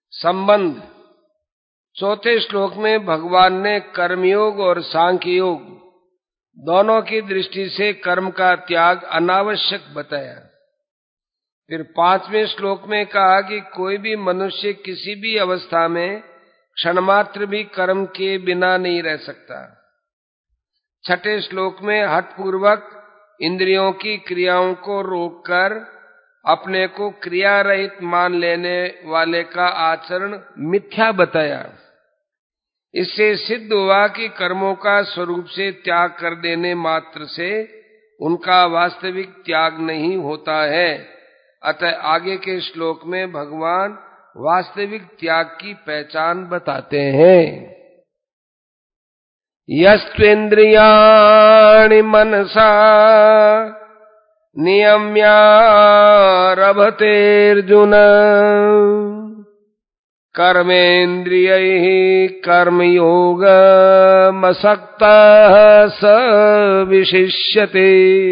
संबंध। चौथे श्लोक में भगवान ने कर्मयोग और सांख्य योग दोनों की दृष्टि से कर्म का त्याग अनावश्यक बताया। फिर 5वें श्लोक में कहा कि कोई भी मनुष्य किसी भी अवस्था में क्षणमात्र भी कर्म के बिना नहीं रह सकता। 6ठे श्लोक में हठपूर्वक इंद्रियों की क्रियाओं को रोककर अपने को क्रिया रहित मान लेने वाले का आचरण मिथ्या बताया। इससे सिद्ध हुआ कि कर्मों का स्वरूप से त्याग कर देने मात्र से उनका वास्तविक त्याग नहीं होता है। अतः आगे के श्लोक में भगवान वास्तविक त्याग की पहचान बताते हैं। यस्त्वेन्द्रियाणि मनसा नियम्यारभतेऽर्जुन कर्मेन्द्रियैः कर्मयोगमसक्तः स विशिष्यते।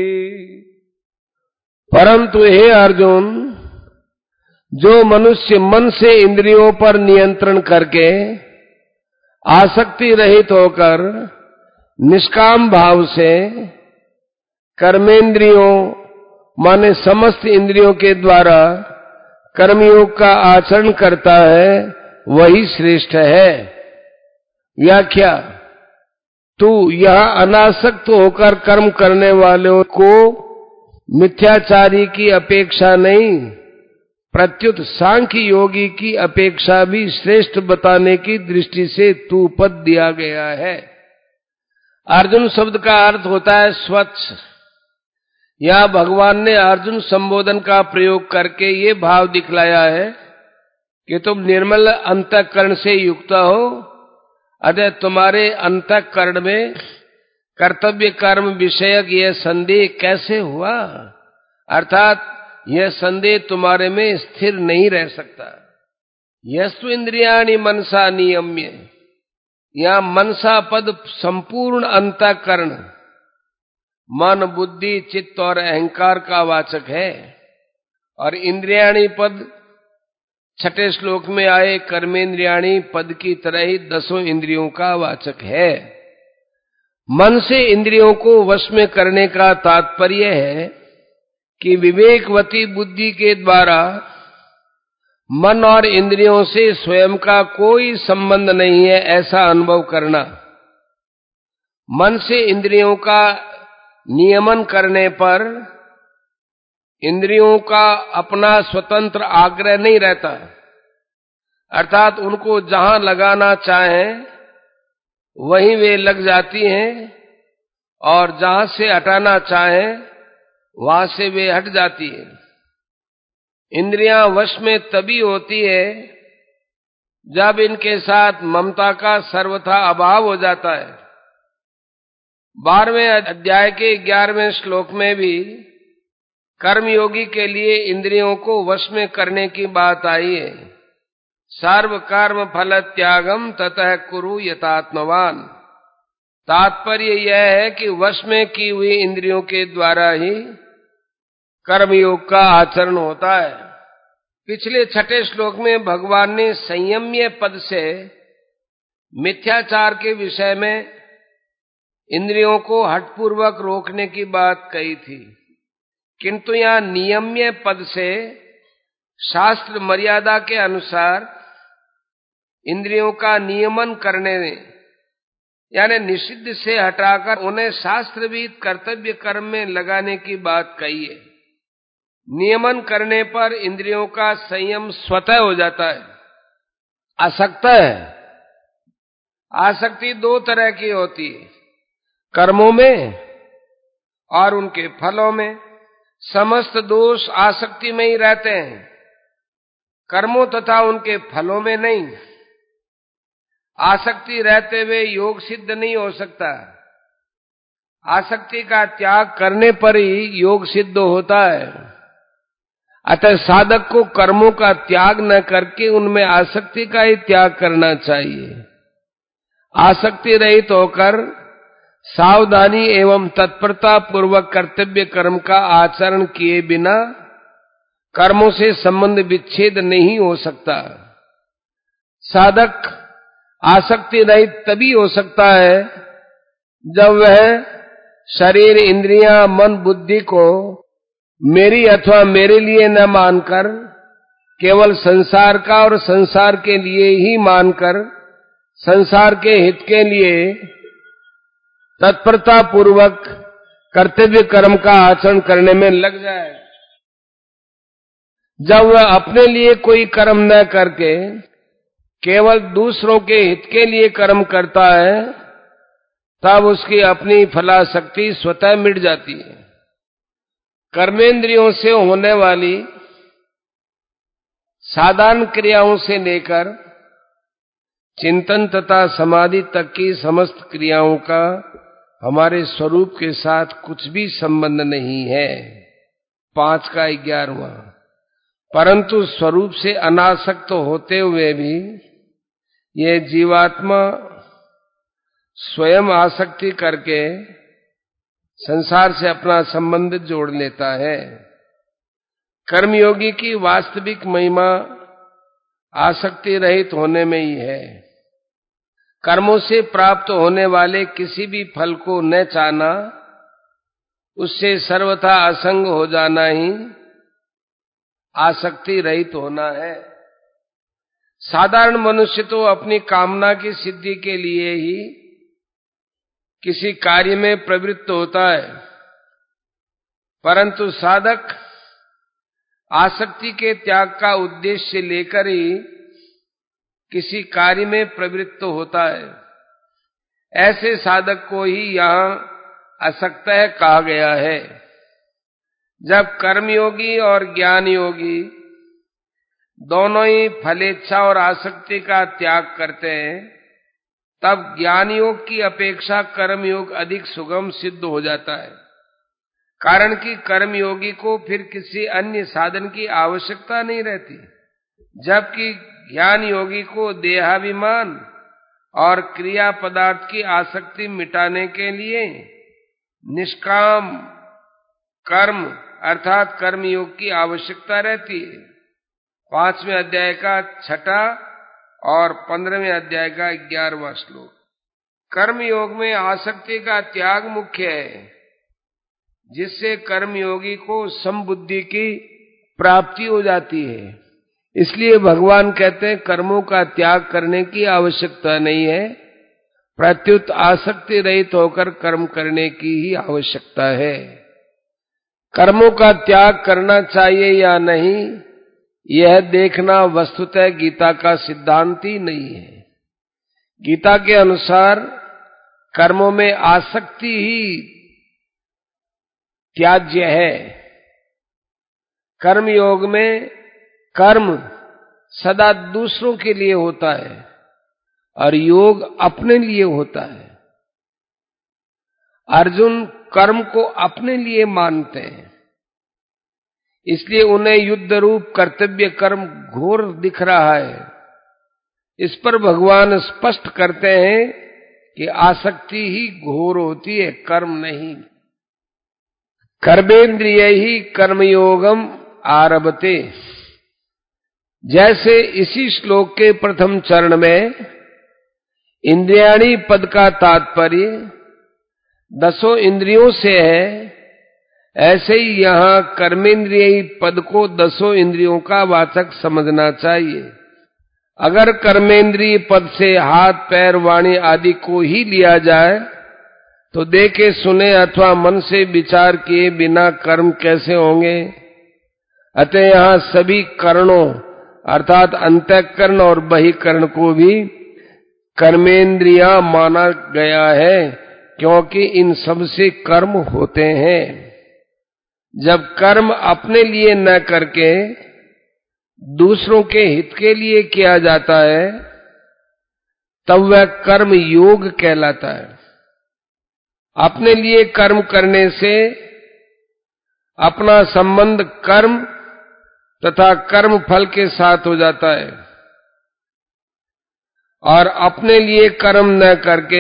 परंतु हे अर्जुन, जो मनुष्य मन से इंद्रियों पर नियंत्रण करके आसक्ति रहित होकर निष्काम भाव से कर्मेंद्रियों माने समस्त इंद्रियों के द्वारा कर्मयोग का आचरण करता है, वही श्रेष्ठ है। व्याख्या। तू यह अनासक्त होकर कर्म करने वालों को मिथ्याचारी की अपेक्षा नहीं, प्रत्युत सांख्य योगी की अपेक्षा भी श्रेष्ठ बताने की दृष्टि से तू पद दिया गया है। अर्जुन शब्द का अर्थ होता है स्वच्छ। यहां भगवान ने अर्जुन संबोधन का प्रयोग करके ये भाव दिखलाया है कि तुम निर्मल अंतःकरण से युक्त हो, अतः तुम्हारे अंतःकरण में कर्तव्य कर्म विषयक यह संदेह कैसे हुआ, अर्थात यह संदेह तुम्हारे में स्थिर नहीं रह सकता। यस्तु इंद्रियाणि मनसा नियम्य, यहां मनसा पद संपूर्ण अंतःकरण मन बुद्धि चित्त और अहंकार का वाचक है, और इंद्रियाणि पद 6ठे श्लोक में आए कर्मेंद्रियाणि पद की तरह ही 10 इंद्रियों का वाचक है। मन से इंद्रियों को वश में करने का तात्पर्य है कि विवेकवती बुद्धि के द्वारा मन और इंद्रियों से स्वयं का कोई संबंध नहीं है ऐसा अनुभव करना। मन से इंद्रियों का नियमन करने पर इंद्रियों का अपना स्वतंत्र आग्रह नहीं रहता, अर्थात उनको जहां लगाना चाहें वहीं वे लग जाती हैं, और जहां से हटाना चाहें वहां से वे हट जाती है। इंद्रियां वश में तभी होती है जब इनके साथ ममता का सर्वथा अभाव हो जाता है। 12वें अध्याय के 11वें श्लोक में भी कर्मयोगी के लिए इंद्रियों को वश में करने की बात आई है। सर्व कर्म फल त्यागम ततः कुरु यतात्मवान। तात्पर्य यह है कि वश में की हुई इंद्रियों के द्वारा ही कर्मयोग का आचरण होता है। पिछले 6ठे श्लोक में भगवान ने संयम्य पद से मिथ्याचार के विषय में इंद्रियों को हठपूर्वक रोकने की बात कही थी, किंतु यहां नियम्य पद से शास्त्र मर्यादा के अनुसार इंद्रियों का नियमन करने यानी निषिद्ध से हटाकर उन्हें शास्त्रविहित कर्तव्य कर्म में लगाने की बात कही है। नियमन करने पर इंद्रियों का संयम स्वतः हो जाता है। आसक्त है। आसक्ति 2 तरह की होती है, कर्मों में और उनके फलों में। समस्त दोष आसक्ति में ही रहते हैं, कर्मों तथा उनके फलों में नहीं। आसक्ति रहते हुए योग सिद्ध नहीं हो सकता। आसक्ति का त्याग करने पर ही योग सिद्ध होता है। अतः साधक को कर्मों का त्याग न करके उनमें आसक्ति का ही त्याग करना चाहिए। आसक्ति रहित होकर सावधानी एवं तत्परता पूर्वक कर्तव्य कर्म का आचरण किए बिना कर्मों से संबंध विच्छेद नहीं हो सकता। साधक आसक्ति रहित तभी हो सकता है जब वह शरीर, इंद्रियां, मन, बुद्धि को मेरी अथवा मेरे लिए न मानकर केवल संसार का और संसार के लिए ही मानकर संसार के हित के लिए तत्परता पूर्वक कर्तव्य कर्म का आचरण करने में लग जाए। जब वह अपने लिए कोई कर्म न करके केवल दूसरों के हित के लिए कर्म करता है, तब उसकी अपनी फलाशक्ति स्वतः मिट जाती है। कर्मेंद्रियों से होने वाली साधारण क्रियाओं से लेकर चिंतन तथा समाधि तक की समस्त क्रियाओं का हमारे स्वरूप के साथ कुछ भी संबंध नहीं है। 5 का 11वां। परंतु स्वरूप से अनासक्त होते हुए भी ये जीवात्मा स्वयं आसक्ति करके संसार से अपना संबंध जोड़ लेता है। कर्मयोगी की वास्तविक महिमा आसक्ति रहित होने में ही है। कर्मों से प्राप्त होने वाले किसी भी फल को न चाहना, उससे सर्वथा असंग हो जाना ही आसक्ति रहित होना है। साधारण मनुष्य तो अपनी कामना की सिद्धि के लिए ही किसी कार्य में प्रवृत्त होता है, परंतु साधक आसक्ति के त्याग का उद्देश्य लेकर ही किसी कार्य में प्रवृत्त होता है। ऐसे साधक को ही यहाँ असक्त कहा गया है। जब कर्मयोगी और ज्ञान योगी दोनों ही फलेच्छा और आसक्ति का त्याग करते हैं, तब ज्ञान योग की अपेक्षा कर्मयोग अधिक सुगम सिद्ध हो जाता है। कारण कि कर्मयोगी को फिर किसी अन्य साधन की आवश्यकता नहीं रहती, जबकि ज्ञान योगी को देहाभिमान और क्रिया पदार्थ की आसक्ति मिटाने के लिए निष्काम कर्म अर्थात कर्मयोग की आवश्यकता रहती है। 5वें अध्याय का 6 और 15वें अध्याय का 11वां श्लोक। कर्मयोग में आसक्ति का त्याग मुख्य है, जिससे कर्मयोगी को समबुद्धि की प्राप्ति हो जाती है। इसलिए भगवान कहते हैं कर्मों का त्याग करने की आवश्यकता नहीं है, प्रत्युत आसक्ति रहित होकर कर्म करने की ही आवश्यकता है। कर्मों का त्याग करना चाहिए या नहीं, यह देखना वस्तुतः गीता का सिद्धांत ही नहीं है। गीता के अनुसार कर्मों में आसक्ति ही त्याज्य है। कर्म योग में कर्म सदा दूसरों के लिए होता है और योग अपने लिए होता है। अर्जुन कर्म को अपने लिए मानते हैं, इसलिए उन्हें युद्ध रूप कर्तव्य कर्म घोर दिख रहा है। इस पर भगवान स्पष्ट करते हैं कि आसक्ति ही घोर होती है, कर्म नहीं। कर्मेंद्रिय ही कर्मयोगम आरभते। जैसे इसी श्लोक के प्रथम चरण में इंद्रियाणी पद का तात्पर्य 10 इंद्रियों से है, ऐसे ही यहाँ कर्मेंद्रिय पद को 10 इंद्रियों का वाचक समझना चाहिए। अगर कर्मेंद्रिय पद से हाथ, पैर, वाणी आदि को ही लिया जाए तो देखे सुने अथवा मन से विचार किए बिना कर्म कैसे होंगे। अतः यहाँ सभी करणों अर्थात अंतःकरण और बहिकरण को भी कर्मेंद्रियां माना गया है, क्योंकि इन सब से कर्म होते हैं। जब कर्म अपने लिए न करके दूसरों के हित के लिए किया जाता है, तब वह कर्म योग कहलाता है। अपने लिए कर्म करने से अपना संबंध कर्म तथा कर्म फल के साथ हो जाता है, और अपने लिए कर्म न करके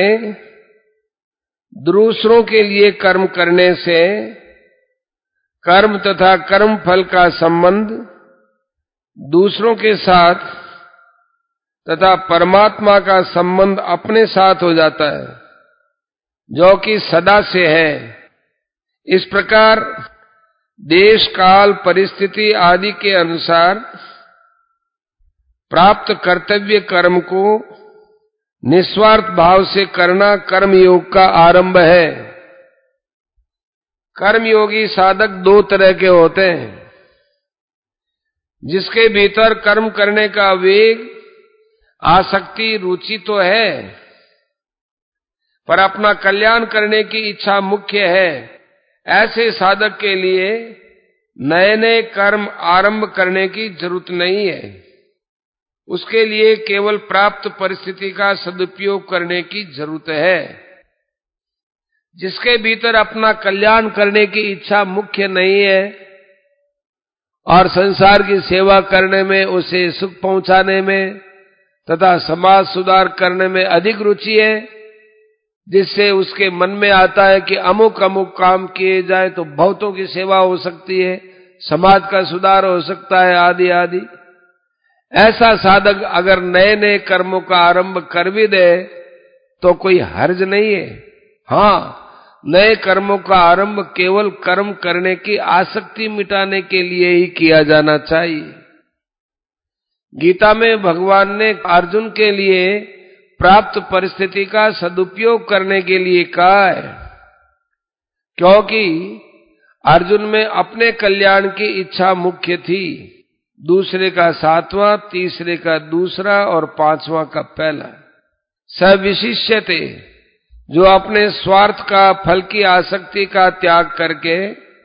दूसरों के लिए कर्म करने से कर्म तथा कर्म फल का संबंध दूसरों के साथ तथा परमात्मा का संबंध अपने साथ हो जाता है, जो कि सदा से है। इस प्रकार देश काल परिस्थिति आदि के अनुसार प्राप्त कर्तव्य कर्म को निस्वार्थ भाव से करना कर्म योग का आरंभ है। कर्मयोगी साधक दो तरह के होते हैं, जिसके भीतर कर्म करने का वेग, आसक्ति, रुचि तो है, पर अपना कल्याण करने की इच्छा मुख्य है। ऐसे साधक के लिए नए नए कर्म आरंभ करने की जरूरत नहीं है। उसके लिए केवल प्राप्त परिस्थिति का सदुपयोग करने की जरूरत है। जिसके भीतर अपना कल्याण करने की इच्छा मुख्य नहीं है और संसार की सेवा करने में, उसे सुख पहुंचाने में तथा समाज सुधार करने में अधिक रुचि है, जिससे उसके मन में आता है कि अमुक अमुक काम किए जाए तो बहुतों की सेवा हो सकती है, समाज का सुधार हो सकता है, आदि आदि। ऐसा साधक अगर नए नए कर्मों का आरंभ कर भी दे तो कोई हर्ज नहीं है। हाँ, नए कर्मों का आरंभ केवल कर्म करने की आसक्ति मिटाने के लिए ही किया जाना चाहिए। गीता में भगवान ने अर्जुन के लिए प्राप्त परिस्थिति का सदुपयोग करने के लिए कहा है, क्योंकि अर्जुन में अपने कल्याण की इच्छा मुख्य थी, दूसरे का सातवां, तीसरे का दूसरा और पांचवां का पहला। सविशिष्यते, जो अपने स्वार्थ का, फल की आसक्ति का त्याग करके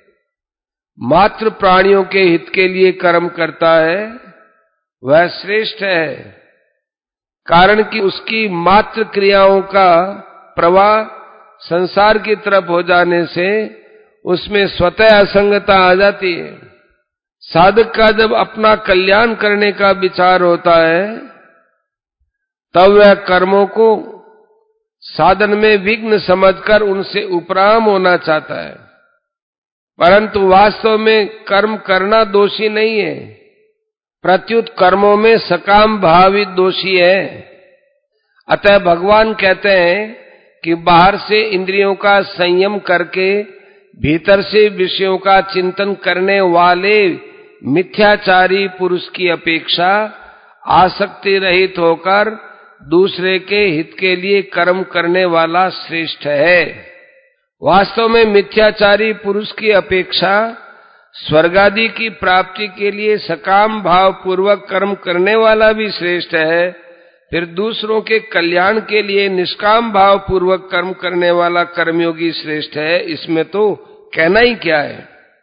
मात्र प्राणियों के हित के लिए कर्म करता है, वह श्रेष्ठ है। कारण कि उसकी मात्र क्रियाओं का प्रवाह संसार की तरफ हो जाने से उसमें स्वतः असंगता आ जाती है। साधक का जब अपना कल्याण करने का विचार होता है, तब वह कर्मों को साधन में विघ्न समझकर उनसे उपराम होना चाहता है, परंतु वास्तव में कर्म करना दोषी नहीं है, प्रत्युत कर्मों में सकाम भावित दोषी है। अतः भगवान कहते हैं कि बाहर से इंद्रियों का संयम करके भीतर से विषयों का चिंतन करने वाले मिथ्याचारी पुरुष की अपेक्षा आसक्ति रहित होकर दूसरे के हित के लिए कर्म करने वाला श्रेष्ठ है। वास्तव में मिथ्याचारी पुरुष की अपेक्षा स्वर्ग आदि की प्राप्ति के लिए सकाम भाव पूर्वक कर्म करने वाला भी श्रेष्ठ है। फिर दूसरों के कल्याण के लिए निष्काम भाव पूर्वक कर्म करने वाला कर्मयोगी श्रेष्ठ है। इसमें तो कहना ही क्या है।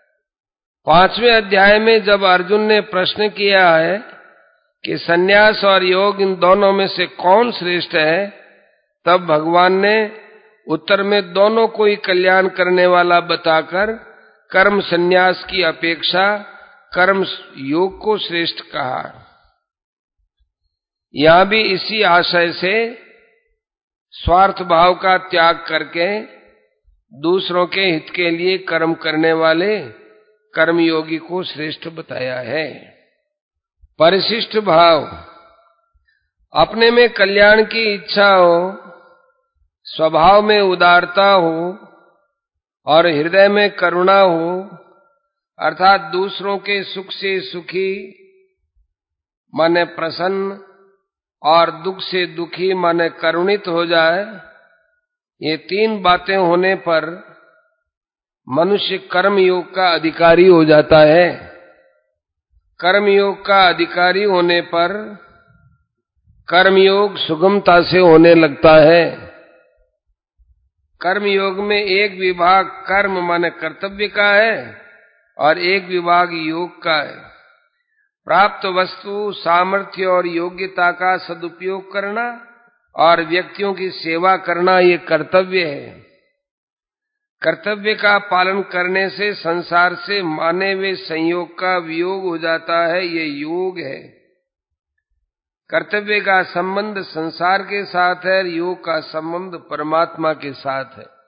5वें अध्याय में जब अर्जुन ने प्रश्न किया है कि सन्यास और योग इन दोनों में से कौन श्रेष्ठ है, तब भगवान ने उत्तर में दोनों को ही कल्याण करने वाला बताकर कर्म सन्यास की अपेक्षा कर्म योग को श्रेष्ठ कहा। यहां भी इसी आशय से स्वार्थ भाव का त्याग करके दूसरों के हित के लिए कर्म करने वाले कर्मयोगी को श्रेष्ठ बताया है। परिशिष्ट भाव, अपने में कल्याण की इच्छा हो, स्वभाव में उदारता हो और हृदय में करुणा हो, अर्थात दूसरों के सुख से सुखी माने प्रसन्न और दुख से दुखी माने करुणित हो जाए। ये 3 बातें होने पर मनुष्य कर्मयोग का अधिकारी हो जाता है। कर्मयोग का अधिकारी होने पर कर्मयोग सुगमता से होने लगता है। कर्मयोग में एक विभाग कर्म माने कर्तव्य का है और एक विभाग योग का है। प्राप्त वस्तु, सामर्थ्य और योग्यता का सदुपयोग करना और व्यक्तियों की सेवा करना ये कर्तव्य है। कर्तव्य का पालन करने से संसार से माने हुए संयोग का वियोग हो जाता है, ये योग है। कर्तव्य का संबंध संसार के साथ है, योग का संबंध परमात्मा के साथ है।